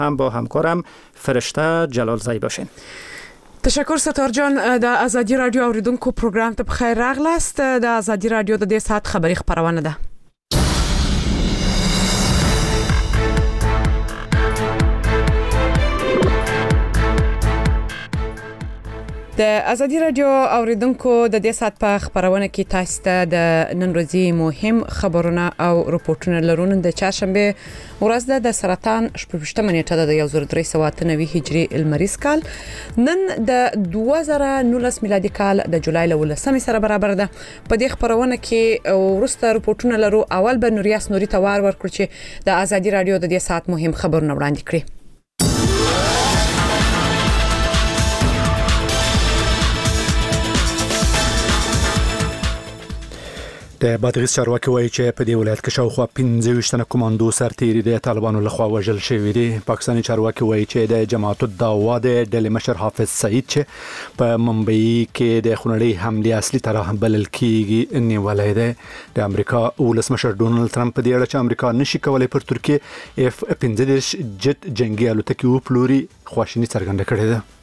هم با همکارم فرشته جلالزایی باشین. تشکر ستار جان. د ازادي رادیو اوریدونکو پروګرام ته بخیر راغلاست. د ازادي رادیو د دې ساعت خبری خبرونه ده. د ازادي رادیو اوریدونکو د دې ساعت په خبرونه کې تاسو ته د نن ورځې مهم خبرونه او راپورټونه لرون. د چهارشنبه ورځ د سرطان 18 نیټه د 1390 هجری المریز کال نن د 2019 میلادي کال د جولای 11 سره برابر ده. په دې خبرونه کې ورسته راپورټونه لرو. اول به نوریاس نوري توار ورکړي چې د ازادي رادیو د دې ساعت مهم خبرونه وړاندې کړي. د بادغیس چارواکي وایي چې په دې ولایت کې شاوخوا 15 تنه کمانډو سرتیري د طالبانو لخوا وژل شوي دي. پاکستاني چارواکي وایي چې د جماعت الدعوه د ډلې مشر حافظ سعید چې په ممبئی کې د خونړۍ حمله اصلي طرح بلل کیږي نیولای دی. د امریکا ولسمشر ډونالد ترامپ په دې اړه چې امریکا نشي کولای پر ترکیه F-15 جت جنگي الوتکې وپلوري خواشیني څرګنده کړې ده.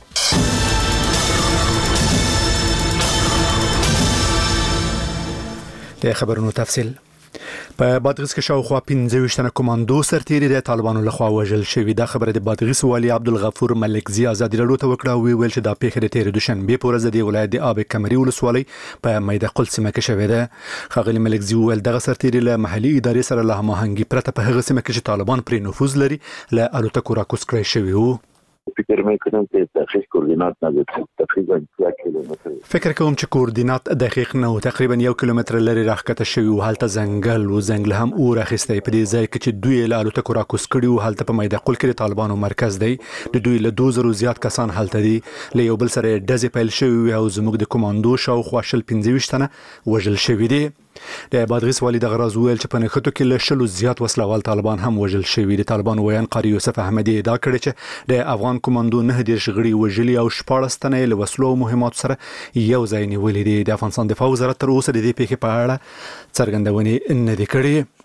د خبرونو تفصیل. په بادغیس کې شاوخوا 15 تنه کمانډو سرتیري د طالبانو لخوا وژل شوي. دا خبره د بادغیس والي عبدالغفور ملکزي ازادي رادیو ته وکړه. ویل چې دا پیښه د تیر دوشنبه په ورځ د ولایت د آب کمري ولسوالۍ په میده قل سیمه کې شوې ده. خغلی ملکزي ویل دغه سرتیري له محلي ادارې سره له هماهنګي پرته په هغه سیمه کې چې طالبان پرې نفوذ لري له الوتکو راکوز کړی شوی وو. فکر میکنم که تحقیق کوردینات نداره. تقریبا 1 کیلومتر فکر کوم چې کوردینات دقیق نه و. تقریبا 1 کیلومتر لري راخته شوی او هلته ځنګل او ځنګل هم اور اخیسته. په دې ځای کې چې دوی له الوتکو راکوز کړي او هلته په میده قل کې د طالبانو مرکز دی. د دوی له 2000 زیات کسان هلته دي. له یو بل سره ډزې پیل شوی او زموږ د کمانډو شاوخوا 15 تنه وژل شوی دي. د بادغیس والي د غراز ویل چې په نخټو کې له شلو زیات وسلوال طالبان هم وژل شوي دي. طالبان ویان قاری یوسف احمدی ادعا کړې چې د افغان کمانډو 9 غړي وژلي او 14 تنه له وسلو او مهمات سره یو ځای نیولې دي. د افغانستان دفاع وزارت تر اوسه د دې پیښې په اړه څرګندونې نه دي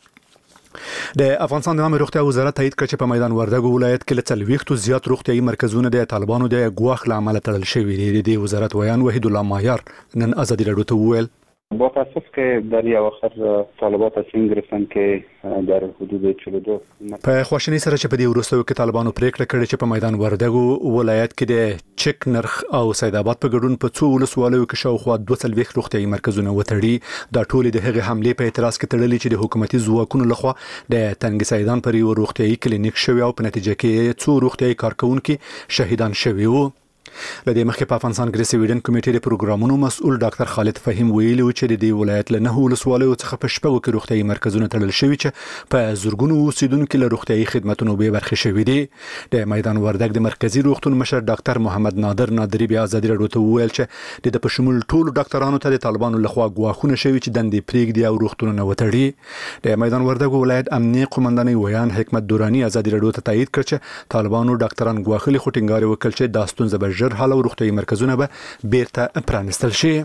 کړې. د افغانستان د عامه روغتیا وزارت تایید کړ چې په میدان وردګو ولایت کې له 40 زیات روغتیايي مرکزونه د طالبانو د ګواښ له امله تړل شوي دي. د وزارت ویان وحید الله ماهیار نن ازادي رادیو ته وویل با تاسف که در یه آخر طالبات از این گرفتن که در حدود 42 په خواشینی سره چې په دې وروستیو کې طالبانو پریکړه کړې چې په میدان وردګو ولایت کې د چک نرخ او سید آباد په ګډون په څو ولسوالیو کې شاوخوا 240 روغتیايي مرکزونه وتړي. دا ټول د هغې حملې په اعتراض کې تړلي چې د حکومتي ځواکونو لخوا د تنګ سیدان پر یو روغتیايي کلینیک شوی او په نتیجه کې څو روغتیايي کارکونکو شهیدان شوي وو. لدې مخکې په افغانستان کې سویډن کمیټې د پروګرامونو مسؤل ډاکټر خالد فهیم ویلي چې د دې ولایت له 9 ولسوالیو څخه په شپږو کې روغتیايي مرکزونه تړل شوي چې په زورګونو اوسیدونکو له روغتیايي خدماتو به برخه شوي دي. د میدان وردګ د مرکزی روغتون مشر ډاکټر محمد نادر نادری بیا ازادي رادیو ته ویل چې د پښمول ټولو ډاکټرانو ته د طالبانو لخوا ګواښونه شوي چې دندې پریږدي او روغتونونه وتړي. د میدان وردګ ولایت امنیه قومندانۍ ویان حکمت دورانی ازادي رادیو ته تایید کړ چې طالبانو ډاکټران ګواښلي خو ټینګار وکړ چې دا ستونزه به ژر حل او روغتیايي مرکزونه به بیرته پرانستل شي.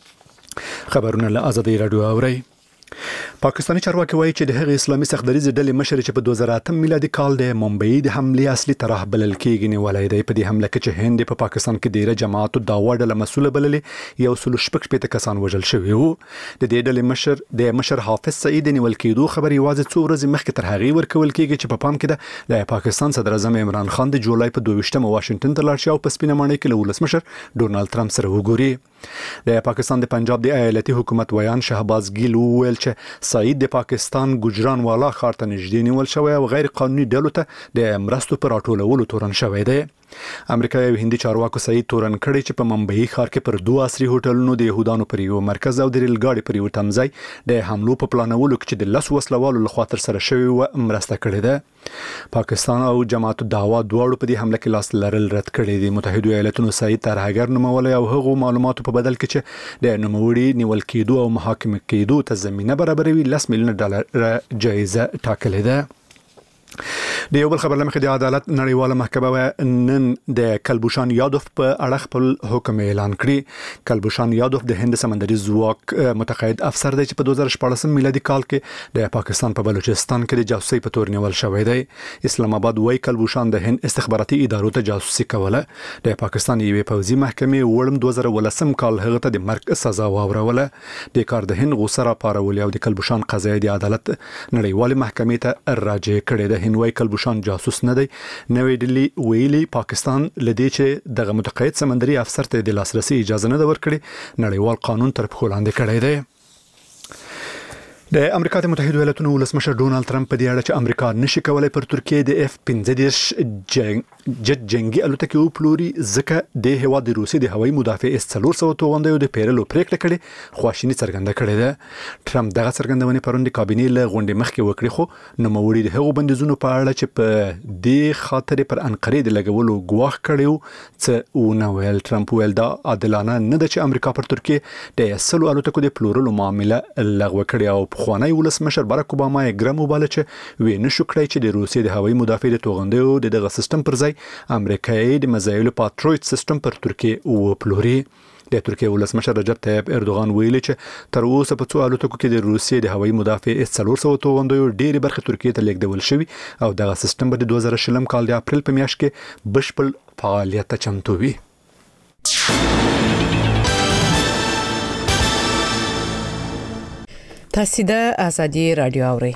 خبرونه له ازادي رادیو اوري. پاکستاني چارواکي وایي چې د هغې اسلامي سختدریزې ډلې مشر چې په 2008 میلادي کال د ممبئی د حملې اصلي طرح بلل کېږي نیولای دی. په دې حمله کې چې هند په پاکستان کې ډیره جماعت الدعوه ډله مسؤله بللې یو سل شپږ کسان وژل شوي وو. د دې ډلې مشر حافظ سعید نیول کېدو خبر یوازې څو ورځې مخکې تر هغې ورکول کېږي چې په پام کې ده د پاکستان صدر اعظم عمران خان د جولای په 22 واشنگټن ته لاړ شي او په سپینه ماڼۍ کې له ولسمشر ډونالد ترامپ سره وګوري. د پاکستان د پنجاب د ایالتي حکومت ویان شهباز ګیل وویل چې سعید د پاکستان ګجران والا ښار ته نږدې نیول شوی او غیر قانوني ډلو ته د مرستو پر راټولولو تورن شوی دی. امریکا یو هندي چارواکو سعید تورن کړی چې په ممبئی ښار کې پر 2 عصري هوټلونو د يهودانو پر یو مرکز او د ریل ګاډي پر یو تمځای د حملو په پلانولو کې د 10 وسلوالو لخوا تر سره شوی و مرسته کړې ده. پاکستان او جماعت الدعوه دواړو په دې حمله کې لاس لرل رد کړی دي. متحده ایالاتونو سعید ترهګر نومولای او هغو معلوماتو په بدل کې چې د نوموړي نیول کېدو او محاکمه کېدو ته زمينه برابروي $10 مليون جایزه ټاکلې ده. د یو بل خبر لمخې د عدالت نړیواله محکمه نن د کلبوشان یادوف په اړه خپل حکم اعلان کړی. کلبوشان یادوف د هند سمندري ځواک متقاعد افسر دی چې په 2014 میلادي کال کې د پاکستان په بلوچستان کې د جاسوسي په تور نیول شوی دی. اسلام آباد وايي کلبوشان د هند استخباراتي ادارو ته جاسوسي کوله. د پاکستان یوې پوځي محکمې وړم 2018 کال هغه ته د مرګ سزا واوروله. د کار د هند غوسه را پارولې او د کلبوشان قضیه د عدالت نړیواله محکمې ته راجع کړې ده. هند وايي کلبوشان جاسوس نه دی. نوې ډیلی ویلي پاکستان لدې چې دغه متقاعد سمندري افسر ته د لاسرسي اجازه نه ورکړي نړیوال قانون تر پښو لاندې کړی دی. د امریکا د متحده ایالاتو ولسمشر ډونالد ترامپ په دې اړه چې امریکا نشي کولای پر ترکیه د F-15 جت جنگي الوتکې وپلوري ځکه د هوا د روسي د هوایي مدافع S-400 توغندیو د پیرلو پریکړه کړې خواشینی څرګنده کړې ده. ټرمپ دغه څرګندونې پرون د کابینې له غونډې مخکې وکړې خو نوموړي د هغو بندیزونو په اړه چې په دې خاطر پر انقرې د لګولو ګواښ کړیو څه ونه ویل. ټرمپ ویل دا عادلانه نه ده چې امریکا پر ترکیه د S-400 الوتکو د پلورلو معامله لغوه کړې او خوانی ولسمشر باراک اوباما یې ګرم وباله چې وی نشو کړی چې د روسیې د هوایي مدافع د توغندیو دغه سیستم پر ځای امریکایي د مزایلو پاترویت سیستم پر ترکیه وپلوري. د ترکیه ولسمشر رجب طیب اردوغان ویلي چې تر اوسه په څو الوتکو کې د روسیې د هوایي مدافع S-400 توغندیو ډېری برخې ترکیه ته لیږدول شوي او دغه سیستم به د 2020 کال د اپریل په میاشت کې بشپړ فعالیت ته چمتو وي. تاسو د ازادي رادیو اورئ.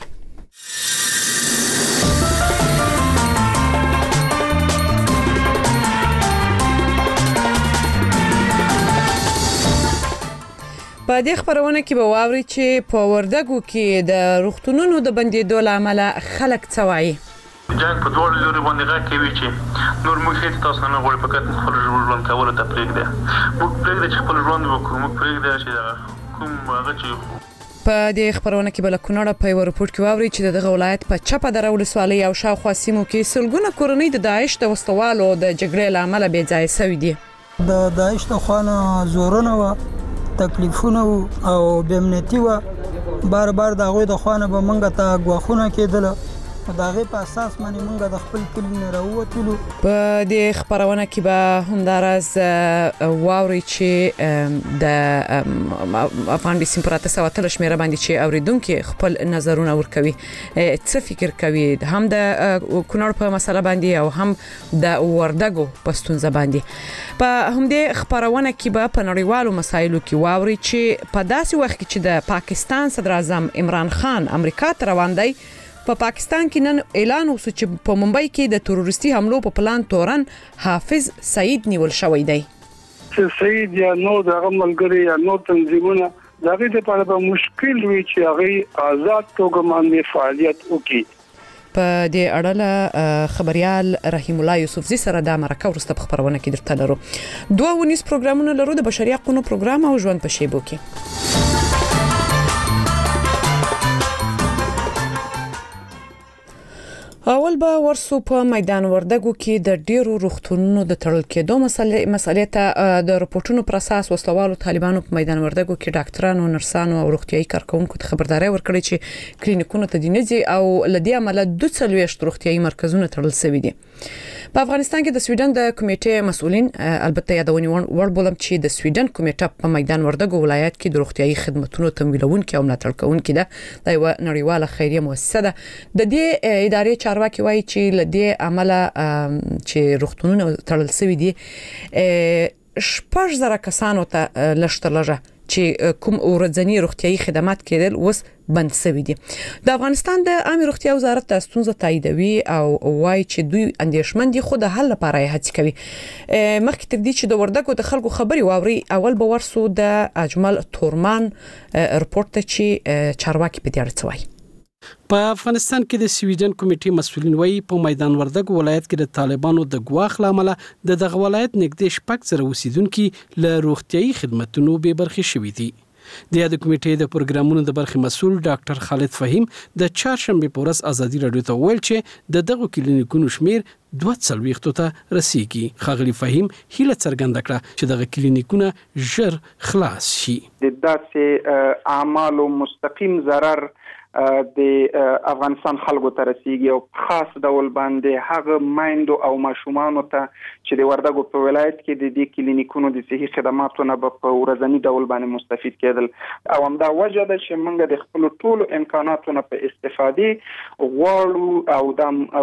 په دې خبرونه کې به واوري چې په وردګو کې د روغتونونو د بندیدو لامل خلک څه وایي. جنگ په دوه لوري باندې راکوي چې نور موږ هیڅ تاسو نه غواړو فقط خپل ژوند کول ته پرېږده. موږ پرېږده چې خپل ژوند وکړو. موږ پرېږده چې کوم هغه چې په دې خبرونه کې بل کونړ په یو رپورت کې واوري چې دغه ولایت په چپه دره ولسوالۍ او شاوخوا سیمو کې سلګونه کورنۍ د داعش د وسوالو د جګړې لامل بې ځای شوې دي. د داعش د خوانه زورونه و تکلیفونه او بېامنیتي و بار د هغوی د خوانه به موږ ته ګواښونه کېدله د هغې په اساس باندې موږ د خپل کلي نه راووتلو. په دې خبرونه کې به همداراز واوري چې د افغان بیسیم پر 800 شمیره باندې چې اوریدونکو خپل نظرونه ورکوي څه فکر کوي هم د کونړ په مسله باندې او هم د وردګو په ستونزه باندې. په همدې خبرونه کې به په نړیوالو مسایلو کې واوري چې په داسې وخت کې چې د پاکستان صدر اعظم عمران خان امریکا ته روان دی په پاکستان کې نن اعلان وشو چې په ممبئی کې د تروریستي حملو په پلان تورن حافظ سعید نیول شوی دی. سعید یا نو دغه ملګری یا نو تنظیمونه دغه لپاره به مشکل وي چې هغه آزاد توګه باندې فعالیت وکړي. په دې اړه خبريال رحیم الله یوسفزی سره د مرکه ورسته په خبرونه کې درته لرو. دوه ونیس پروګرامونه لرو د بشري حقوقو پروګرام او ژوند په شیبو کې. اول به ورسو په میدان وردګو کې د ډیرو روغتونونو د تړل کېدو مسلې ته د رپورټونو پر اساس وسلوالو طالبانو په میدان وردګو کې ډاکټرانو نرسانو او روغتيایي کارکونکو ته خبرداري ورکړې چې کلینیکونو ته دینځي او لدی عمله 240 روغتيایي مرکزونه تړل شوي دي. په افغانستان کې د سویډن د کمیټې مسؤلین البته یادونی ور بولم چې د سویډن کمیټه په میدان وردګو ولایت کې د روغتيایي خدماتونو تمویلونکو او ملاتړ کوونکو ده د یو نړیواله خیریه مؤسسه ده. د دې ادارې چارواکي وایي چې لدې عمله چې روغتونونه تړل شوي دي 6000 کسانو ته لشتلجه چې کوم ورځنی روغتيایي خدمات کېدل اوس بند شوي دي. د افغانستان د عامه روغتیا وزارت د ستونزې تاییدوي او وایي چې دوی اندېښمن دي خو د حل لپاره هڅې کوي. مخکې تر دې چې د وردګو د خلکو خبري واوري اول به ورسو د اجمل تورمان رپورت ته چې چارواکي په دې اړه څه وایي. په افغانستان کې د سویډن کمیټې مسؤلین وایي په میدان وردګ ولایت کې د طالبانو د ګواښ لامل د ولایت نږدې شپږ زره اوسیدونکو له روغتيایي خدماتونو به برخه شوي دي. د یاد کمیټې د پروګرامونو د برخې مسؤل ډاکټر خالد فهیم د چهارشنبه په ورځ ازادي رادیو ته ویل چې دغه کلینیکونو شمیر 240 ته رسیدي. خغلی فهیم هیله څرګنده کړه چې دغه کلینیکونه ژر خلاص شي. د داسې اعمالو مستقیم ضرر د افغانستان خلکو ته رسیږي او خاص ډول باندې هغه مایندو او ماشومانو ته چې د وردګو په ولایت کې د دې کلینیکونو د صحي خدماتو نه په ورځنی ډول باندې مستفید کېدل او همدا وجه ده چې موږ د خپل ټولو امکاناتو نه په استفاده غواړو او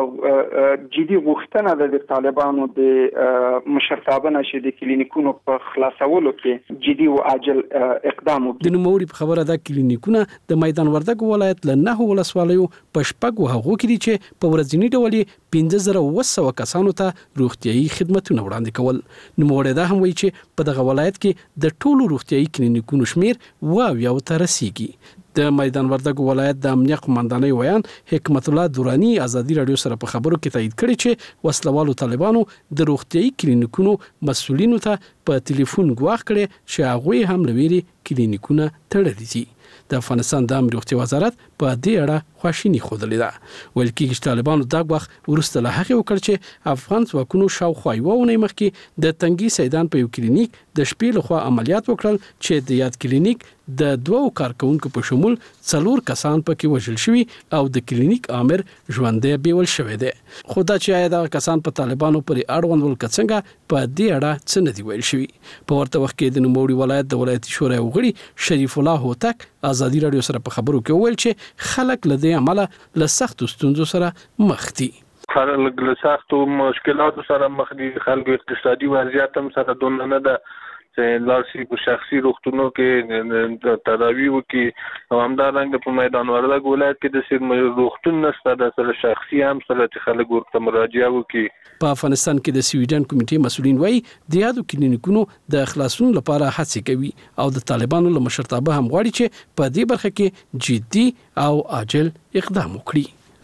د جدي غوښتنه ده د طالبانو د مشرتابه نشي د کلینیکونو په خلاصولو کې جدي او عاجل اقدام وکړي. د نوموړي په خبره ده کلینیکونه د میدان وردګ ولایت له 9 ولسوالیو په شپږ هغو کې دي چې په ورځنی ډول 15900 کسانو ته روغتيایي خدماتونه وړاندې کول. نوموړی دا هم وایي چې په دغه ولایت کې د ټولو روغتيایي کلینیکونو شمیر 20 ته رسیږي. د میدان وردګ ولایت د امنیت قومندانۍ ویان حکمت الله دورانی ازادي رادیو سره په خبرو کې تایید کړی چې وسلوالو طالبانو د روغتيایي کلینیکونو مسؤلینو ته په ټلیفون غواخ کړي چې هغه هم لویري کلینیکونه تړلي دي. د افغانستان د امنیت روغتیا وزارت په دې اړه خواشینی خوده ده. ویل کېږي چې طالبانو دا وخت ورسته له هغه وکړ چې افغان ځواکونو شاوخوا یو ونې مخکې د تنګي سیدان په یو کلینیک د شپې لخوا عملیات وکړل چې د یاد کلینیک د 2 کارکونکو په شمول 4 کسان پکې وژل شوي او د کلینیک امر ژوندې بیول شوی دی. خو دا چې آیا دا کسان په طالبانو پرې اړوند ول کڅنګه په دې اړه څه نه دی ویل شوی. په ورته وخت کې د نوموړي ولایت د ولایتي شورا وغړي شریف الله هوتک ازادي رادیو سره په خبرو کې ویل چې خلک له دې عمله له سختو ستونزو سره مخ دي. خلک له سختو مشکلاتو سره مخ دي. خلکو اقتصادي وضعیت هم سره دونه نه ده چې لارسي په شخصي روغتونو کې تداوی وکي او همدارنګه په میدان وردګ ولایت کې د سیمه روغتون نشته د سره شخصي هم سره چې خلک ورته مراجعه وکي. په افغانستان کې د سویډن کمیټې مسؤلین وایي د یادو کلینیکونو د خلاصون لپاره هڅې کوي او د طالبانو له مشرتابه هم غواړي چې په دې برخه کې جدي او عاجل اقدام وکړي.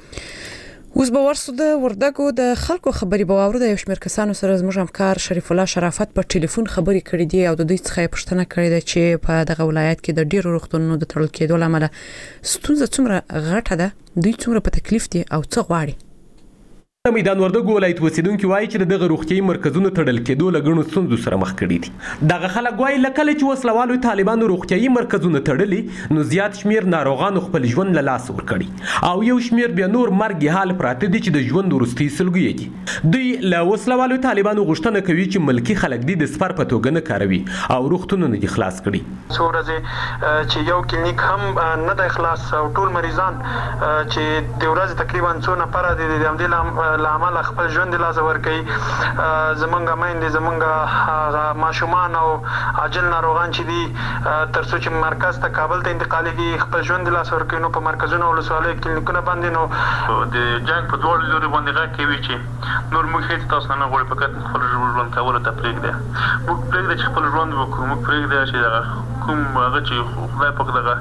اوس به ورسو د وردګو د خلکو خبري به واورو د یو شمېر کسانو سره زموږ همکار شریف الله شرافت په ټلیفون خبري کړې دي او د دوی څخه پوښتنه کړې ده چې په دغه ولایت کې د ډیرو روغتونونو د تړل کېدو لامل ستونزه څومره غټه ده، دوی څومره په تکلیف دي او څه غواړي. د میدان وردګ ولایت اوسیدونکو وایي چې دغه روغتيایي مرکزونو تړل کېدو لګڼو ستونزو سره مخ کړي دي. دغه خلک وایي لکه چې وسلوالو طالبانو روغتيایي مرکزونه تړلي نو زیات شمیر ناروغانو خپل ژوند له لاس ورکړي او یو شمیر بیا نور مرګ حال پراته دي چې د ژوند وروستي سلګي دي. دوی له وسلوالو طالبانو غوښتنه کوي چې ملکی خلک دي د سفر په توګه نه کاروي او روغتونونه دي خلاص کړي. څو ورځې چې یو کلینیک هم نه د خلاص او ټول مریضان چې د ورځې تقریبا 2 نفر دي د همدې لامل خپل ژوند لاس ورکړي. زمونږه مایندې زمونږه ماشومان او عاجل ناروغان چې دي تر څو چې مرکز ته کابل ته انتقالېږي خپل ژوند لاس ورکړي. نو په مرکزونو او ولسوالیو کلینیکونه باندې نو د جنگ په دوړ لوري باندې غږ کوي چې نور موږ هیڅ تاسو نه غواړو فقط خپل ژوند کول ته پرېږدي. موږ پرېږدي چې خپل ژوند وکړو. موږ پرېږدي چې کوم هغه چې خدای پاک دغه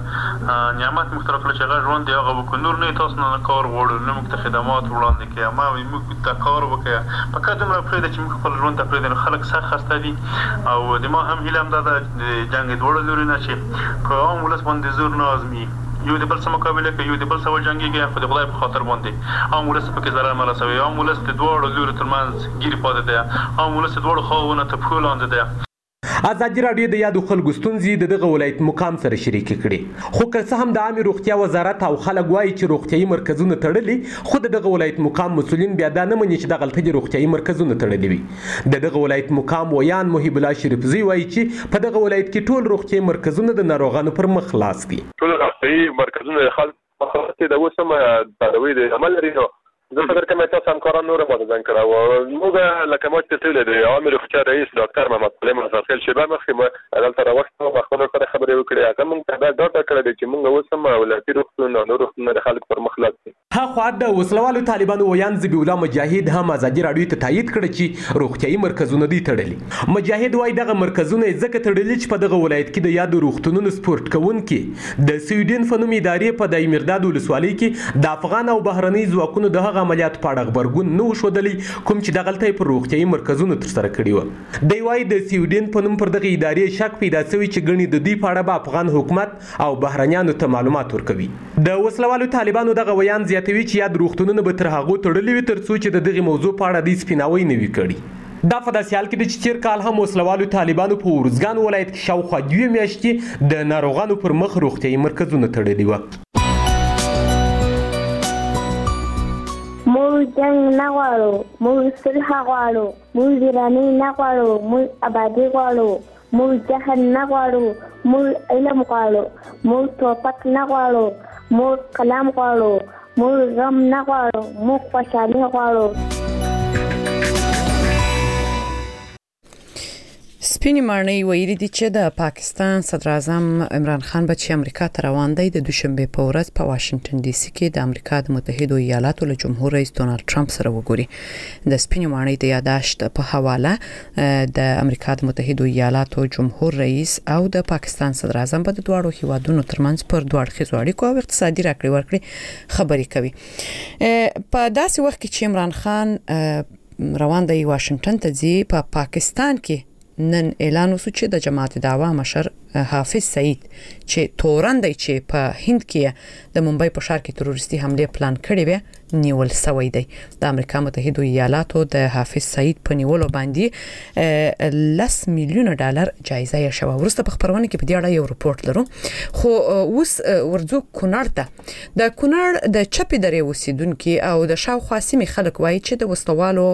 نعمت موږ تر کله چې هغه ژوند دی هغه وکړو. نور نه تاسو نه کار غواړو نه موږ ته خدمات وړاندې کوي. ما موږ ته کار وکړه فقط دومره پرېږدي چې موږ خپل ژوند ته پرېږدي. خلک سخت خسته دي او د ما هم هیله هم ده د جنګ دوړ لوري نه چې په عام ولس باندې زور نه ازمي یو د بل سره مقابله کوي یو د بل سره جنگيږي خو د خدای په خاطر باندې عام ولس په کې ضرر نه رسوي. عام ولس د دوړ لوري ترمنځ ګیري پاتې ده. عام ولس د دوړ خواونه ته پښو لاندې ده. ازادي رادیو د یادو خلکو ستونزې دغه ولایت مقام سره شریک کړي. خو که څه هم د عامه روغتیا وزارت او خلک وایي چې روغتيایي مرکزونه تړلي خو دغه ولایت مقام مسؤلین بیا دا نه مني چې دغه غلطي روغتيایي مرکزونه تړلي وي. دغه ولایت مقام ویان محب الله شریفزی وایي چې په دغه ولایت کې ټول روغتيایي مرکزونه د ناروغانو پر مخ خلاص دي. ټول روغتيایي مرکزونه خلک په خاطر د وسمه تداوی د عمل لري. نو زه فکر کوم چې تاسو همکاران نور باندې ځان کړو. موږ لکه ما چې تل د عامه روغتیا رئیس ډاکټر محمد سلیم مسافر شیبه مخکې ما دلته راوښتو مخکې سره خبرې وکړې. هغه موږ ته دا ډاټا کړل چې موږ اوس هم ولایتي روغتون او روغتون د خلکو پر مخ خلاص دي. هغه د وسلوالو طالبانو ویان ذبیح الله مجاهد هم ازادي رادیو ته تایید کړ چې روغتيایي مرکزونه دي تړلي. مجاهد وایي دغه مرکزونه ځکه تړلي چې په دغه ولایت کې د یادو روغتونونو سپورت کوونکي د سویډن فنوم ادارې په دای مرداد ولسوالۍ کې د افغان او بهرنۍ ځواکونو د هغه عملیات په اړه خبرګون نو شودلی کوم چې د غلطۍ پر روغتيایي مرکزونو تر سره کړی و. دی وايي د سویډن په نوم پر دغه ادارې شک پیدا شوی چې ګڼي د دې په اړه به افغان حکومت او بهرنیانو ته معلومات ورکوي. د وسلوالو طالبانو دغه ویان زیاتوي چې یاد روغتونونه به تر هغه تړلي وي تر څو چې د دغه موضوع په اړه د سپیناوي نه وي کړی. دا په داسې حال کې د چیر کال هم وسلوالو طالبانو په ورزګان ولایت کې شاوخوا 2 میاشتې د ناروغانو پر مخ روغتيایي مرکزونه تړلي و. موږ جنگ نه غواړو، موږ صلح غواړو، موږ ویراني نه غواړو، موږ آبادي غواړو، موږ جهل نه غواړو، موږ علم غواړو، موږ توپک نه غواړو، موږ کلام غواړو، موږ غم نه غواړو، موږ خوشحالي غواړو. سپینې ماڼۍ ویلي دي چې د پاکستان صدر اعظم عمران خان به چې امریکا ته روان دی د دوشنبه په ورځ په واشنگټن ډي سي کې د امریکا د متحده ایالاتو له جمهور رئیس ډونالد ټرمپ سره وګوري. د سپینې ماڼۍ د یاداشت په حواله د امریکا د متحده ایالاتو جمهور رئیس او د پاکستان صدر اعظم په دواړو هیوادونو ترمنځ پر دوه اړخیزو اړیکو او اقتصادي راکړې ورکړې خبرې کوي. په داسې وخت کې چې عمران خان روان دی واشنگټن ته ځي، په پاکستان کې نن اعلان وسو چې د جماعت دعوا مشر حافظ سعید چې تورن دی چې په هند کې د ممبئی په ښار کې تروریستي حمله پلان کړې و نیول شوی دی. د امریکا متحده ایالاتو د حافظ سعید په نیولو باندې $10 میلیون جایزه یې شوه. ورسته په خبرونه کې په دې اړه یو رپورت لرو، خو اوس ورځو کونړ ته. د کونړ د چپې درې اوسیدونکو او د شاوخوا سیمې خلک وایي چې د وسوالو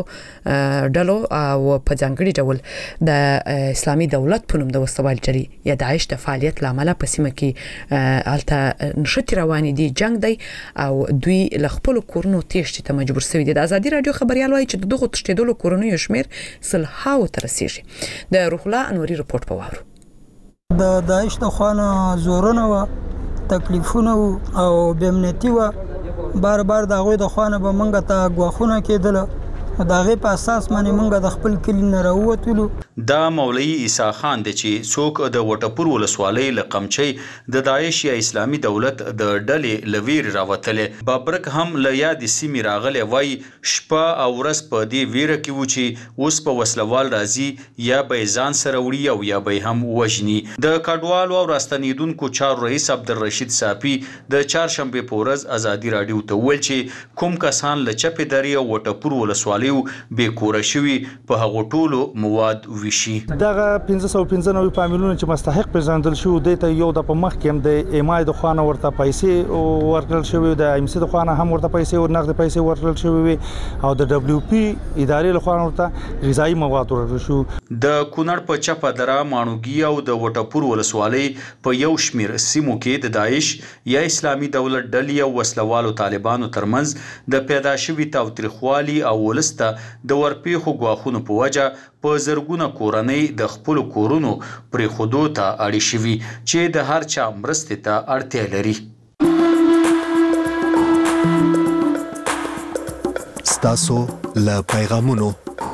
ډلو او په ځانګړي ډول د اسلامي دولت په نوم د وسوال ډلې یا داعش د فعالیت لامل په سیمه کې الته نشتی روانې دي، جنگ دی او دوی له خپل کورونو تېښتې ته مجبور شوي دي. د ازادي رادیو خبريال وایي چې دغه تښتېدلو کورونو شمیر 100 ته رسیږي. د روح الله انوري رپورت په وارو. د داعش د خوانه زورونه و تکلیفونه او بېمنیتي و، بار د غوي د خوانه به منګه ته غواخونه کېدل، دا غي په اساس باندې مونږ د خپل کلی نه راووتلو. دا مولوی عیسی خان دی چې څوک د وټپور ولسوالۍ لقمچي د داعش یا اسلامي دولت د ډلې لویر راوتلې. بابرک هم له یاد سیمې راغلی، وای شپه او ورځ په دې ویره کې و چې اوس په وسلوال راځي یا به ځان سره وړي او یا به هم وژني. د کډوالو او راستنیدونکو چارو رئیس عبدالرشید صافي د چهارشنبه په ورځ ازادي رادیو ته ویل چې کوم کسان له چپې درې او وټپور ولسوالۍ به کور شوی په هغه ټولو مواد وشي. دغه 595 فامیلونه چې مستحق پیژندل شو د ته یو د په مخ کې هم د ایمای د خوانه ورته پیسې ورکړل شوی، د ایم سی د خوانه هم ورته پیسې او نقد پیسې ورکړل شوی او د دبليو پی ادارې له خوانه ورته غذایی مواد ورکړل شو. د کونړ په چپه دره، مانوګي او د وټپور ولسوالۍ په یو شمیر سیمو کې د داعش یا اسلامي دولت ډلې او وسلوالو طالبانو ترمنځ د پیدا شوی تاوتریخوالي او ولست د ورپېخو غواخونو په وجه په زرګونه کورنۍ د خپل کورونو پرې خودو ته اړې شوي چې د هر چا مرستې ته اړتیا لري. ستاسو له پیغامونو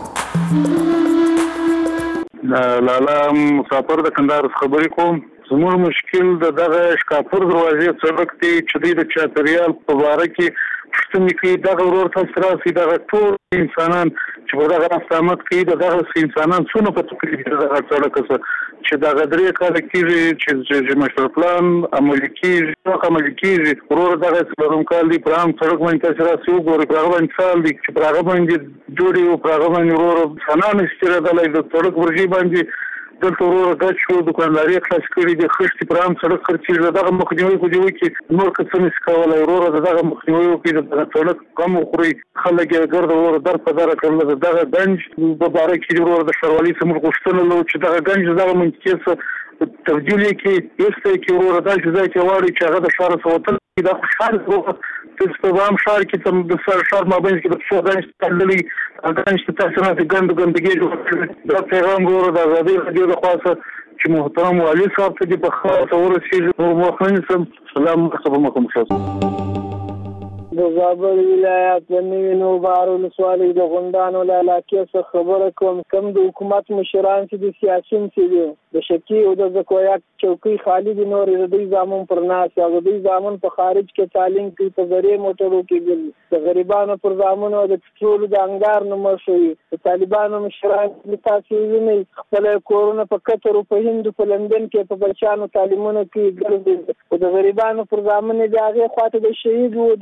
لالا مسافر د کندهار خبرې کوم. زموږ مشکل دغه شکاپور دروازې سړک دی چې د چاپریال په واره کې پښتني کې دغه ورور تاسو راسي دغه ټول انسانان چې په دغه استامت کې دغه انسانان څونه په تکلیف دي دغه سړک چې دغه درې کال کې چې مشر پلان عملي کېږي ورور دغه څلورم کال دی پرام سړک باندې تاسو راسي وګورئ هغه باندې سال دی چې هغه باندې جوړي او هغه باندې ورور انسانان استراده د سړک ورجی باندې دلته ورور د شو دکانداري خلاص کړي د خشتي پرام سړک خرڅي دغه مخنیوي کوي چې نور څه نس کولای ورور دغه مخنیوي کوي د سړک کم خوري خلک ګرځي ورور در په در کړل دغه گنج په باره کې ورور د شروالي سمور غوښتنه لو چې دغه گنج دغه منځکې تبدیلی کې یسته کې ورور د ځای کې واړي چې هغه د شهر سوتل دا خوشاله په وام شهر کې تم د شهر مابین کې د څو غنښت تللي غنښت تاسو نه ګندګي جوړ دا پیغام ورور د ازادي رادیو د خاصه چې محترم والي صاحب ته په خاصه ورسېږي او مخنسم سلام مرحبا کوم شخص د زابل ولایت د نوینو بار ولسوالۍ د غونډانو له علاقې څخه خبره کوم. کوم د حکومت مشران چې د سیاسيون چې دي د شکی او د زکویا چوکۍ خالی دي، نور د دوی ځامن پر ناس او د دوی ځامن په خارج کې تعلیم کوي، په ذریعہ موټرو کې د غریبانو پر ځامن او د پټرول د انګار نوم شوی. د طالبانو مشران د تاسو ویني خپل کورونه په قطر او په هند په لندن کې په بچانو تعلیمونه کوي ګرځي او د غریبانو پر ځامن د هغه خاطر د شهید او د پیدا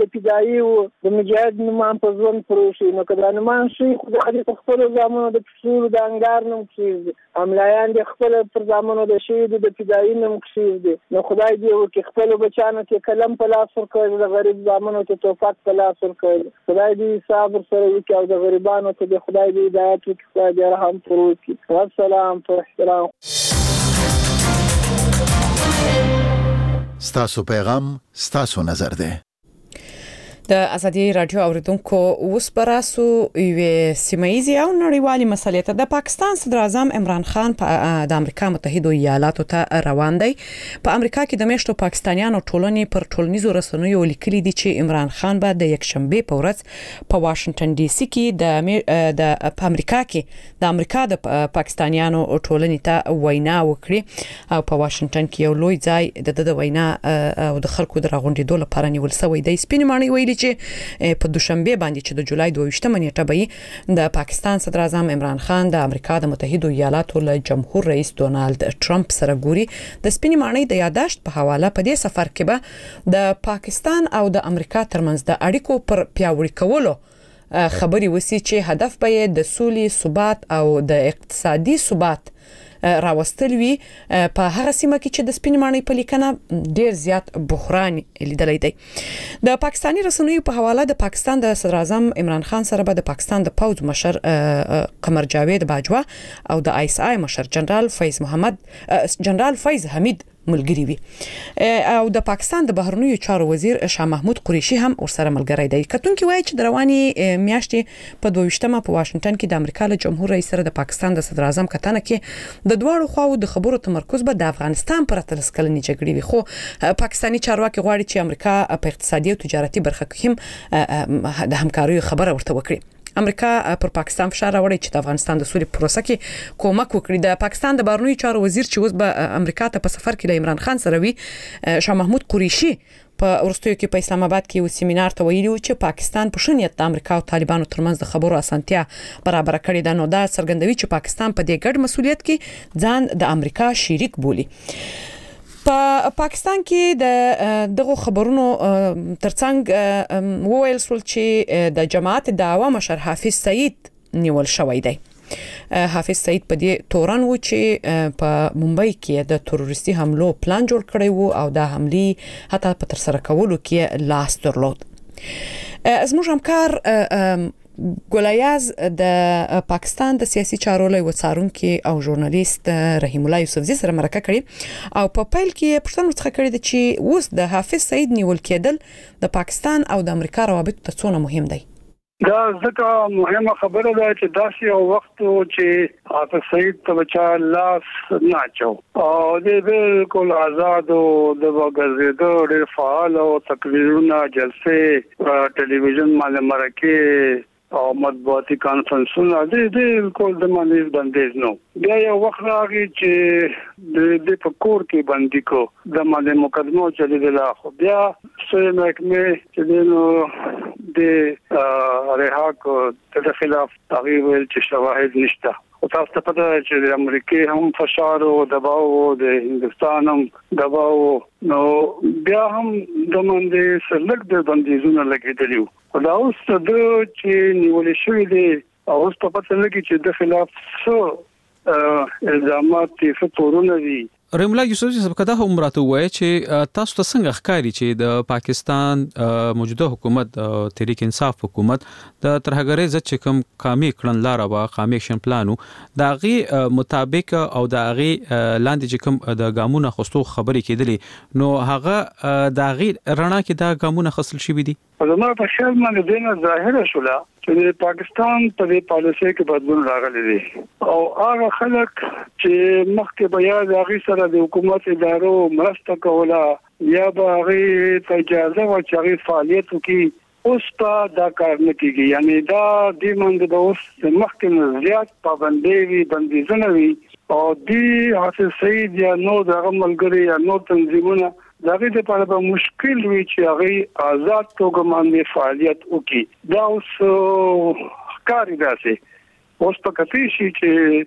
فدایي او د مجاهد نوم په ځوان پروشي نو کله نوم شي خدای دې خپل زامنو د پښور د انګار نوم کړي عملیان دې خپل پر زامنو د شهید د فدایي نوم کړي نو خدای دې او خپل بچانو ته کلم په لاس ورکړي د غریب زامنو ته توفات په لاس ورکړي خدای دې صبر سره وکړي او د غریبانو ته د خدای دې هدایت وکړي خدای دې رحم وکړي والسلام په احترام ستاسو پیغام ستاسو نظر ده. د ازادي رادیو اوریدونکو اوس براسو یو سیمایي او نړیوالي مسلې ته د پاکستان صدر اعظم عمران خان د امریکا متحده ایالاتو ته روان دی. په امریکا کې د میشتو پاکستانیانو ټولنې پر ټولنیزو رسنیو لیکلي دي چې عمران خان به د یکشنبه په ورځ په واشنگټن ډي سي کې د امریکا کې د امریکا د پاکستانیانو ټولنې ته وینا وکړي او په واشنگټن کې یو لوی ځای د وینا او د خلکو د راغونډېدو لپاره نیول شوی دی. سپین مانی ویلي چې په دوشنبه باندې چې د جولای 22 نیټه به د پاکستان صدر اعظم عمران خان د امریکا د متحده ایالاتو له جمهور رئیس ډونالد ټرمپ سره ګوري. د سپین مانی د یاداشت په حواله په دې سفر کې به د پاکستان او د امریکا ترمنځ د اړیکو پر پیاوړي کولو خبري وسی چې هدف به د سولې ثبات او د اقتصادي ثبات راوستل وی په هغه سیمه کې چې د سپین مانی په لیکنه ډیر زیات بحران لیدلای دی. د پاکستانی رسنیو په حواله د پاکستان د صدر اعظم عمران خان سره به د پاکستان د پوز مشر قمر جاوید باجوا او د آی اس آی مشر جنرال فیض حمید ملګری وي او د پاکستان د بهرنیو چارو وزیر شاه محمود قریشي هم ورسره ملګری دی. کتونکي وایي چې د رواني میاشتې په 22مه په واشنگټن کې د امریکا له جمهور رئیس سره د پاکستان د صدر اعظم کتنه کې د دوړو خواو د خبرو تمرکز به د افغانستان پر اتلسکلنی جګړې وي. خو پاکستانی چارواکي غواړي چې امریکا په اقتصادي او تجارتي برخه کې هم د همکارۍ خبره ورته وکړي. امریکا پر پاکستان فشار راوړي چې د افغانستان د سولې پروسه کې کومک وکړي. د پاکستان د بهرنیو چارو وزیر چې اوس به امریکا ته په سفر کې له عمران خان سره وي شاه محمود قریشي په ورستیو کې په اسلام آباد کې یو سیمینار ته ویلي چې پاکستان په شنیت د امریکا او طالبانو ترمنځ د خبرو اسانتیا برابر کړي ده. نو دا څرګندوي چې پاکستان په دې ګډ مسولیت کې ځان د امریکا شریک بولي. په پاکستان کې دغه خبرونو ترڅنګ وویل شول چې د جماعت دعوا مشر حافظ سعید نیول شوی دی. حافظ سعید په دې تورن و چې په ممبئی کې د تروریستي حملو پلان جوړ کړی وو او د حملې حتی په تر سره کولو کې لاس درلود. زموږ همکار ګولیاز د پاکستان د سیاسي چارو لوی وڅارونکي او ژورنالیست رحیم الله یوسفزي سره مرکه کړې او په پیل کې پښتنو څخه کړې ده چې اوس د حافظ سعید نیول کېدل د پاکستان او د امریکا روابط ته څونه مهم دی. دا ځکه مهمه خبره ده چې داسې یو وخت چې حافظ سعید ته بچا لاس نه چو او د بالکل آزاد او د وګرځېدو ډېر فعال او تقریرونه جلسې ټلویزیون باندې مرکه او مطبوعاتي کانفرنسونه د کول د باندې بندیز نو بیا یو وخت راغی چې د پکور کې باندې کو د باندې مقدمه چلیدله خو بیا سوی محکمه چې نو د رها کو د خلاف تغییر ول چې شواهد نشته او تاسو ته پته چې د امریکای هم فشار او دباو او د هندستان هم دباو نو بیا هم د باندې سلګ د بندیزونه لګیدلیو دا اوس د چې نیولې شوې دي او اوس په پته لګي چې د خلاف څه الزامات څه تورونه دي. رحیم الله یوسفزي سبقدا هم راته وایي چې تاسو ته څنګه ښکاري چې د پاکستان موجوده حکومت تحریک انصاف حکومت د ترهګرۍ ضد چې کوم قامي کړن لاره وا قامي اکشن پلانو د غي مطابق او د غي لاندې چې کوم د ګامونه خستو خبرې کېدلې نو هغه د غي رڼا کې دا ګامونه خصل شي دي. زما په خیال باندې دینه ظاهره شولا چې پاکستان په دې پالیسي کې بدلون راغلی دی او هغه خلک چې مخکې بیا د غي سره د حکومت ادارو مرسته کوله یا به غي اجازه ورچاري فعالیت کوي اوس په دا کار نه کیږي. یعنی دا د منځ د اوس مخکې زیات پابندۍ وي بندیزونه وي او دی حافظ سعید یا نو دغه ملګری یا نو تنظیمونه دغه د لپاره به مشکل وي چې هغه آزاد توګه باندې فعالیت وکړي. دا اوس کاری داسې اوس په کتي شي چې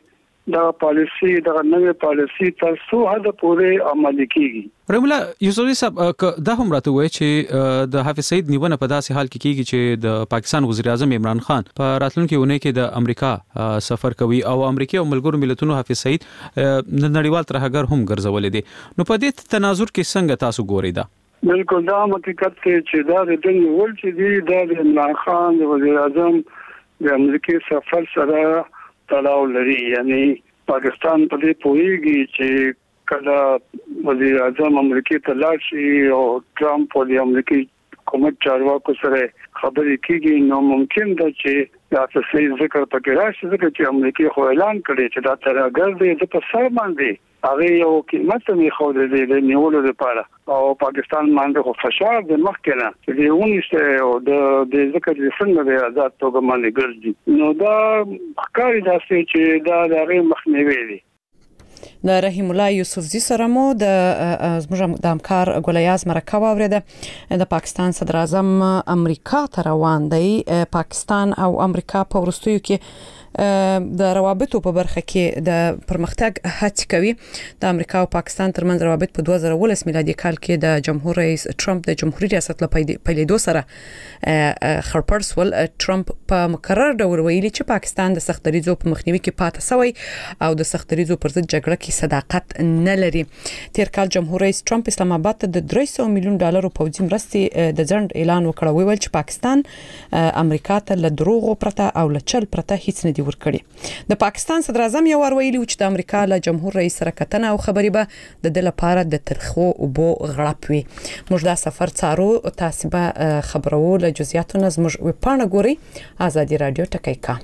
دا پالیسی دا نوې پالیسی تر څو حد پورې عملي کیږي. رملا یوسفزي صاحب دا هم راته وایي چې د حافظ سعید نیونه په داسې حال کې کیږي چې د پاکستان وزیر اعظم عمران خان په راتلونکي ونه کې د امریکا سفر کوي او امریکا او ملګرو ملتونو حافظ سعید نړیوال ترهګر هم ګرځولې دي. نو په دې تناظر کې څنګه تاسو ګورئ دا؟ بالکل دا حقیقت چې دا د دنیا ول چې دی د عمران خان د وزیر اعظم د امریکای سفر سره تړاو لري. یعنی پاکستان په دې پوهیږي چې کله وزیر اعظم امریکای ته لاړ شي او ټرمپ او د امریکای حکومت چارواکو سره خبرې کیږي نو ممکن ده چې دا څه ذکر پکې راشي چې امریکای خو اعلان کړی چې دا ترهګر دی د په سر باندې هغه یو قیمت می خو د نیولو لپاره او پاکستان باندې خو فشار د مخکنه چې دیونه او د ذکر څنګه د آزاد توګه باندې ګرځي نو دا ښکاري چې دا د مخنیوي دی. د رحیم الله یوسفزي سره مو د زموږ د همکار ګولیاز مرکه واورېده. د پاکستان صدر اعظم امریکا ته روان دی. پاکستان او امریکا په وروستیو کې د روابطو په برخه کې د پرمختګ هڅې کوي. د امریکا او پاکستان ترمنځ روابط په 2019 میلادي کال کې د جمهور رئیس ټرمپ د جمهوریت ریاست لپاره پیلېدو سره خړپړ سول. ټرمپ په مکرر ډول ویلي چې پاکستان د سختدریزو په مخنیوي کې پاتې شوی او د سختدریزو پر ضد جګړه کې صداقت نه لري. تیر کال جمهور رئیس ټرمپ اسلام آباد ته د $300 میلیون پوځي مرستې د ځنډ اعلان وکړ. ویل چې پاکستان امریکا ته له دروغو پرته او له چل پرته هیڅ نه دی ورکړي. د پاکستان صدر اعظم یو ویلي چې د امریکا له جمهور رئیس سره کتنه او خبرې به د لپاره د ترخو اوبو غړپ وي. موږ دا سفر څارو. تاسو به خبرو له جزئیاتو نه زموږ وپاڼه ګوري. آزادي رادیو ټکی کا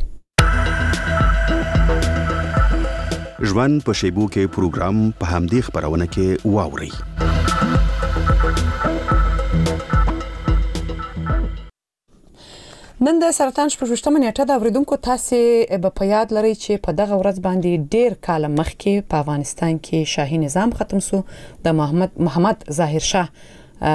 ژوند په شیبو کې پروګرام په همدې خبرونه کې واوري. نن د سرطان شپږمه نیټه د اوریدونکو تاسو په یاد لرئ چې په دغه ورځ باندې ډیر کال مخکې په افغانستان کې شاهي نظام ختم شو. د محمد ظاهر شاه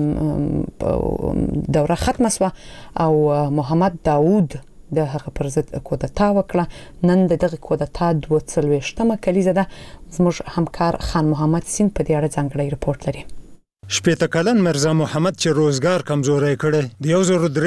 دوره ختمه شو او محمد داوود د هغه پر ضد کودتا وکړه. نن دغه کودتا 42مه کلیزه ده. زموږ همکار خان محمد سین په دې اړه ځانګړی رپورت لري. شپېته کلن مرزا محمد چې روزګار کمزوري کړي د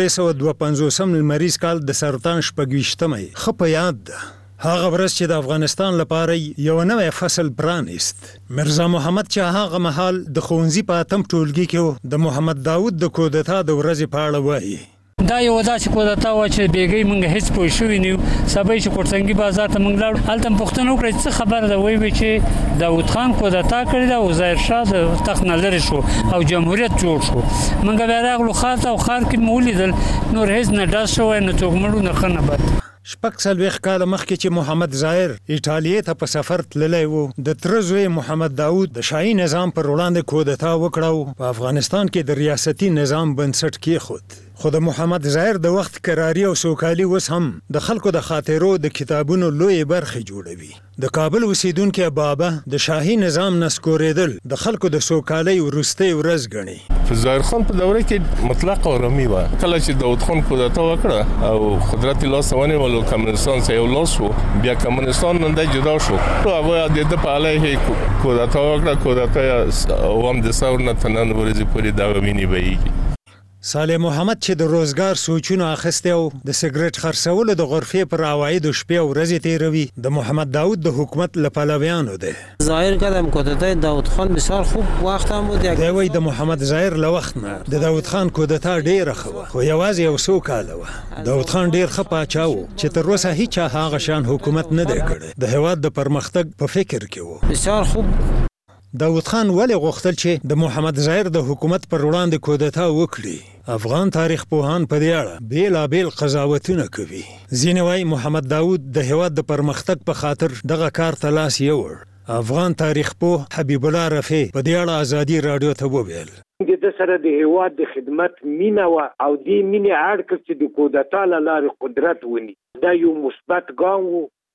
1352 لمریز کال د سرطان شپږویشتمه خپه یاد ده. هغه ورځ چې د افغانستان لپاره یو نوې فصل پرانیست. مرزا محمد چې هغه مهال د خونځي په اتم ټولګي کې د محمد داوود د کودتا د ورځې په اړه وایي. دا یو داسې کودتا و چې بیګي مونږ هیڅ پوه شوی نه سبا چې کورڅنګي بازار ته مونږ لاړ هلته پښتنو کړی څه خبر ده وی چې داوود خان کودتا کړی دا او ظاهر شاه د تخت نه لري شو او جمهوریت جوړ شو. مونږ بیا راغلو خاص او خار کې مولیدل نور هیڅ نه داس شو نه څوک مړو نه خنه بد. شپږ څلوېښت کاله مخکې چې محمد ظاهر ایټالیې ته په سفر تللی و د تره زوی محمد داوود د شاهي نظام پر وړاندې کودتا وکړه او په افغانستان کې د ریاستي نظام بنسټ کېښود. خو د محمد ظاهر د وخت قراري او سوکالي اوس هم د خلکو د خاطرو د کتابونو لوی برخه جوړوي. د کابل اوسیدونکو بابا د شاهي نظام نسکورېدل د خلکو د سوکالۍ وروستۍ ورځ ګڼي. ظاهر خان په دوره کې مطلق آرامي و. کله چې داوود خان کودتا وکړه او قدرت لاس ونیول کمونستان سره یو لاس وو بیا کمونستان نن د جدا شو او هغه د په علیه کودتا وکړه. کودتا عوام د ثور نه تنن ورځې پورې دا ویني بهيږي. صالح محمد چې د روزګار سوچونه اخیسته او د سیګریټ خرڅولو د غرفې پر عوایدو شپې او ورځې تیروي د محمد داوود د حکومت له پلویانو ده. ظاهر کردم کودتای داوود خان بسیار خوب وخت هم بود. دی وای د محمد ظاهر له وخت نه د داوود خان کودتا ډیره ښه خو یوازې یو څو کاله وه. داوود خان ډیر ښه پاچا و چې تر اوسه هیچا هغه شان حکومت نه دی کړی. د هېواد د پرمختګ په فکر کې و. بسیار خوب. داوود خان ولې غوښتل چې د محمد ظاهر د حکومت پر وړاندې کودتا وکړي؟ افغان تاریخ پوهان په دې اړه بیلابیل قضاوتونه کوي. ځینې وایي محمد داوود د هېواد د پرمختګ په خاطر دغه کار ته لاس یوړ. افغان تاریخ پوه حبیب الله رفیع په دې اړه آزادي رادیو ته وویل. د سره د هېواد د خدمت مینه و او دې مینې اړ کړ چې د کودتا له لارې قدرت ونی. دا یو مثبت ګام و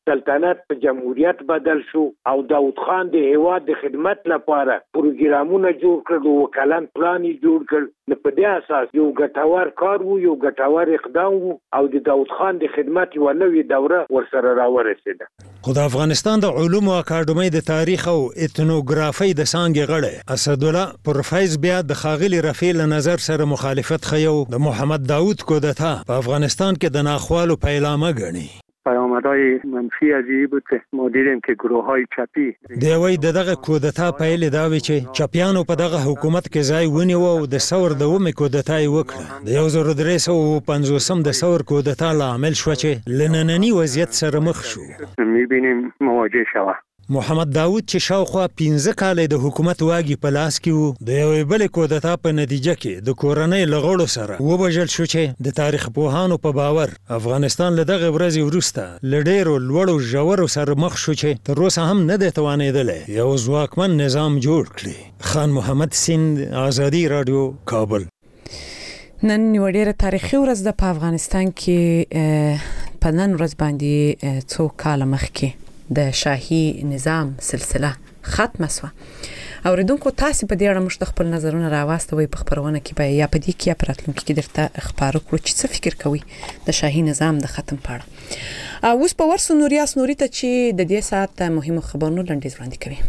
سلطنت په جمهوریت بدل شو او داود خان د هیواد د خدمت لپاره پروګرامونه جوړ کړل او کلن پلان جوړ کړل. نو په دې اساس یو ګټور کار وو، یو ګټور اقدام وو او د داود خان د خدمت یو نوې دوره ورسره راورسېده. خو د افغانستان د علومو اکاډمۍ د تاریخ او ایتنوګرافۍ د څانګې غړی اسدالله پروفیز بیا د ښاغلي رفیع له نظر سره مخالفت خیو د محمد داود کودتا په افغانستان کې د ناخوالو پیلامه ګڼي. پیامدهای منفی عجیبی بود که ما دیدیم که گروه‌های چپی دیوی دغه کودتا پیل دا وی چې چپیانو په دغه حکومت کې ځای ونیو او د ثور د ومه کودتا یې وکړه. د 1350 د ثور کودتا لامل شو چې لنننی وضعیت سره مخ شو. می‌بینیم مواجه شوه. محمد داود چې شاوخوا 15 کال د حکومت واګي په لاس کې وو، د یوې بل کودتا په نتیجه کې د کورنۍ لغړو سره وبجل شو چې د تاریخ پوهانو په باور افغانستان له دغه ورځې وروسته له ډېرو لوړو ژورو سره مخ شو چې تر اوسه هم نه دی توانېدلی یو ځواکمن نظام جوړ کړي. خان محمد سیند، آزادي رادیو، کابل. نن یو ډېره تاریخي ورځ ده په افغانستان کې. په نن ورځ باندې څو کال مخکې د شاهي نظام سلسله ختمه شوه. اوریدونکو تاسو په دې اړه مشت خپل نظرونه راوستوي په خبرونه کې به یا په دې کې یا په راتلونکي کې درته خبرو کړو چې څه فکر کوي د شاهي نظام د ختم په اړه. اوس په ورسو نوریاس نوري ته چې د دې ساعت مهمو خبرونو لنډیز وړاندې کوي.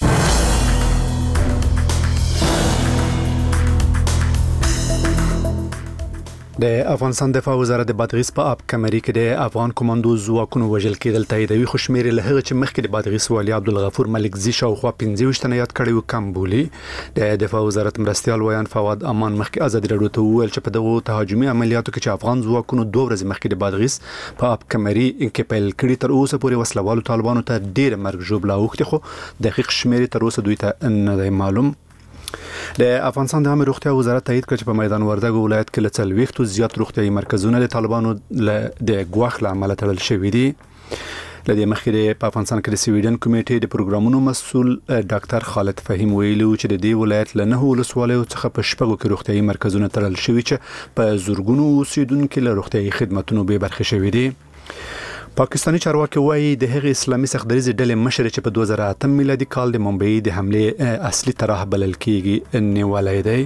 د افغانستان دفاع وزارت د بادغیس په اب کمري کې د افغان کمانډو ځواکونو وژل کېدل تاییدوي، خو شمېر له هغه چې مخکې د بادغیس والي عبدالغفور ملک زی شاوخوا 15 تنه یاد کړي و کم بولي. د دفاع وزارت مرستيال ویان فواد امان مخکې آزادي رادیو ته وویل چې په دغه تهاجمي عملیاتو کې چې افغان ځواکونو 2 ورځې مخکې د بادغیس په اب کمري کې پیل کړي تر اوسه پورې وسلوالو طالبانو ته ډېر مرګ ژوبلا اوختي، خو دقیق شمېر تر اوسه دوی ته نه دی معلوم. د افغانستان د عامه روغتیا وزارت تایید کړ چې په میدان وردګ ولایت کې له 40 زیات روغتیايي مرکزونه د طالبانو د ګواښ له امله تړل شوي دي. لدې مخکې په افغانستان کې د سویډن کمیټې د پروګرامونو مسؤل ډاکټر خالد فهیم ویلو چې د دې ولایت له 9 ولسوالیو څخه په شپږو کې روغتیايي مرکزونه تړل شوي چې په زورګونو اوسیدونکو له روغتیايي خدماتو به برخه شوي دي. پاکستانی چارواکي وایي د هغې اسلامي سختدریزې ډلې مشر چې په 2008 میلادي کال د ممبئی د حملې اصلي طرح بلل کېږي نیولای دی.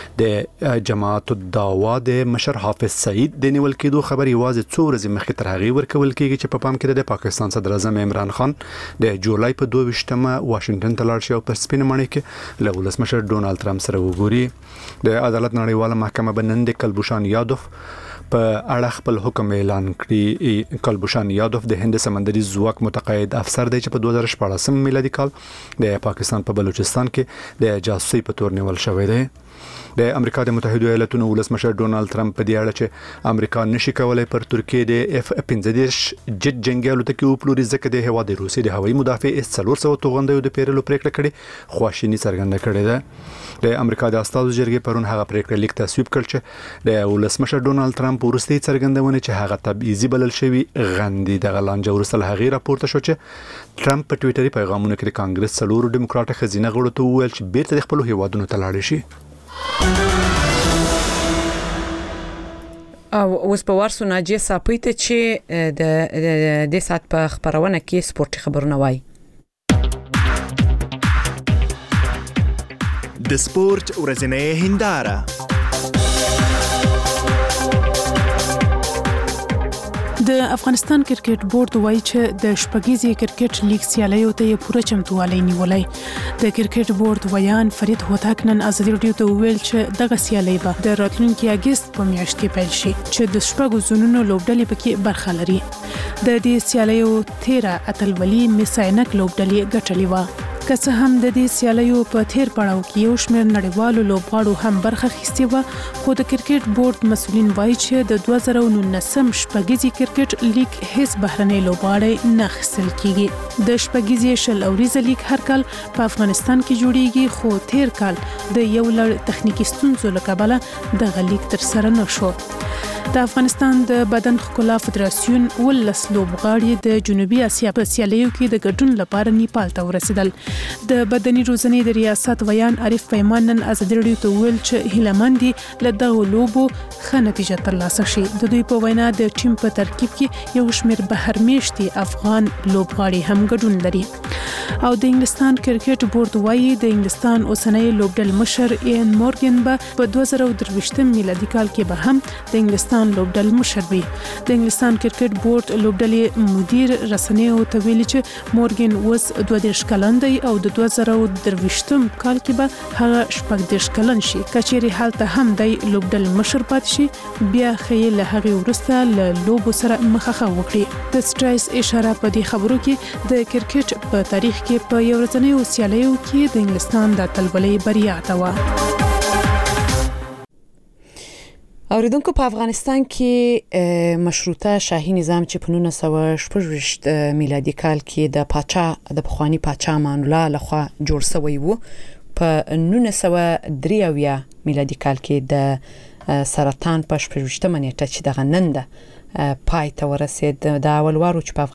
د جماعت الدعوه د مشر حافظ سعید د نیول کېدو خبر یوازې څو ورځې مخکې تر هغې ورکول کېږي چې په پام کې د پاکستان صدر اعظم عمران خان د جولای په 22مه واشنگټن ته لاړ شي او په سپینه ماڼۍ کې له ولسمشر ډونالد ټرمپ سره وګوري. د عدالت نړیواله محکمه به نن د کلبوشان یادوف په اړه خپل حکم اعلان کړی. کلبوشان یادوف د هند سمندري ځواک متقاعد افسر دی چې په 2014 میلادي کال د پاکستان په بلوچستان کې د جاسوسي په تور نیول شوی دی. د امریکا د متحده ایالاتونو ولسمشر ډونالد ټرمپ په دې اړه چې امریکا نشي کولای پر ترکیه د F-15 جټ جنگي الوتکې وپلوري ځکه د هوا د روسي د هوایي مدافع S-400 توغندیو د پیرلو پریکړه کړې خواشینی څرګنده کړې ده. د امریکا د استازو جرګې پرون هغه پریکړه لیک تصویب کړ چې د ولسمشر ډونالد ټرمپ ورستي څرګندونه چې هغه تبعیضي بلل شوی غندي. د غلانجه ورسل هغه راپورته شو چې ټرمپ په ټوئیټري پیغامونو کې د کانګرس څلورو ډیموکراټ خزینه غړو ته وویل چې بیرته د خپل هیوادونو ته لاړ شي. او اوس په ورسو ناجیه صاحب ته چې د ساعت په خبرونه کې سپورتي خبرونه وای. د سپورت ورځنۍ هنداره. د افغانستان کرکټ بورډ وایي چې د شپږیزې کرکټ لیګ سیالیو ته پوره چمتووالی نیولای. د کرکټ بورډ ویان فرید هوتک نن آزادي رادیو ته ویل چې دغه سیالي به د راتلونکي اگست په میاشت کې پیل شي چې د شپږو زونونو لوبډلې پکې برخه لري. د دې سیالیو 13 اتلولي میساینک لوبډلې ګټلې و. که څه هم د دې سیالیو په تیر پړاو کې یو شمېر نړیوالو لوبغاړو هم برخه اخیستې وه، خو د کرکټ بورډ مسؤلین وایي چې د 2019 شپږیزې کرکټ لیګ هیڅ بهرنی لوبغاړی نه اخیستل کیږي. د شپږیزې شل اوریزه لیګ هر کال په افغانستان کې جوړیږي، خو تیر کال د یو لړ تخنیکی ستونزو له کبله دغه لیګ تر سره نه شو. د افغانستان د بدن ښکلا فدراسیون ولس لوبغاړي د جنوبي اسیا په سیالیو کې د ګډون لپاره نیپال ته ورسېدل. د بدني روزنې د ریاست ویان عارف پیمان نن ازادي راډیو ته ویل چې هیلمن دي له دغه لوبو ښه نتیجه ترلاسه شي. د دوی په وینا د ټیم په ترکیب کې یو شمېر بهرمیشتي افغان لوبغاړي هم ګډون لري. او د انګلستان کرکټ بورډ وايي د انګلستان اوسنۍ لوبډل مشر ایان مورګن به په 2023 میلادي کال کې به هم د انګلستان لوبډل مشر وي. د انګلستان کرکټ بورډ لوبډلې مدیر رسنیو ته ویلي چې مورګن اوس 22 کلن دی او د 2023 کال کې به هغه 14 کلن شي. کچېرې حالت هم دی لوبډل مشر پاتې شي بیا خې له هغه ورسته له لوبو سره مخه وکړي. د سټرایس اشاره په دې خبرو کې د کرکټ په تاریخ کې په یو ورځنیو سیالیو کې د انګلستان د اتلولۍ بریا ته و. اوریدونکو په افغانستان کې مشروطه شاهي نظام چې په 1918 میلادي کال کې د پخوانی پاچا امان الله لخوا جوړ شوی وو، په 1993 میلادي کال کې د سرطان په 18 نیټه چې دغه نن ده پای ته ورسید. د اولوارو چې په